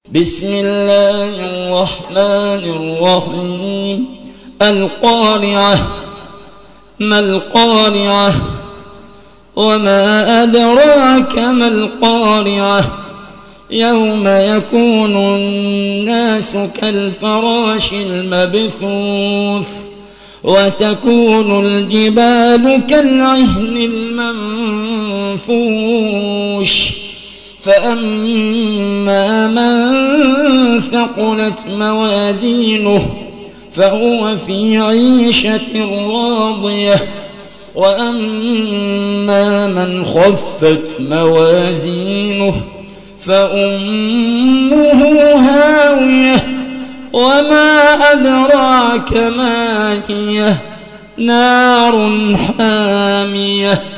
بسم الله الرحمن الرحيم. القارعة. ما القارعة؟ وما أدراك ما القارعة؟ يوم يكون الناس كالفراش المبثوث وتكون الجبال كالعهن المنفوش فأما من ثقلت موازينه فهو في عيشة راضية وأما من خفت موازينه فأمه هاوية وما أدراك ما هي نار حامية